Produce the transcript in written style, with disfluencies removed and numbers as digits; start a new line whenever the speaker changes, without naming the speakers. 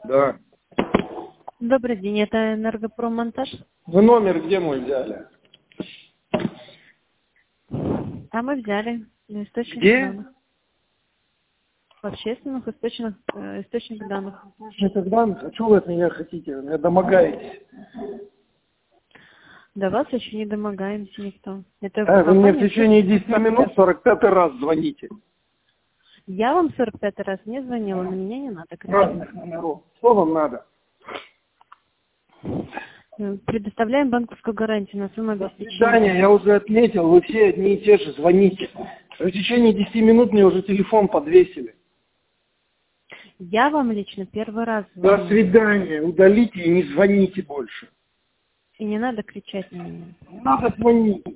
Да.
Добрый день, это Энергопроммонтаж.
Вы номер где мой взяли?
А мы взяли на источник
Где?
данных. В общественных источниках данных.
Источник данных? А что вы от меня хотите? Вы меня домогаетесь.
До вас еще не домогаемся никто. Это
Вы мне в
компания
течение 10 минут 45 раз звоните.
Я вам 45 раз не звонила, на меня не надо кричать.
Разных номеров. Что вам надо?
Предоставляем банковскую гарантию на сумму
До
обеспечения.
свидания, я уже отметил, вы все одни и те же звоните. В течение 10 минут мне уже телефон подвесили.
Я вам лично первый раз звоню.
До свидания, удалите и не звоните больше.
И не надо кричать на меня.
Не надо звонить.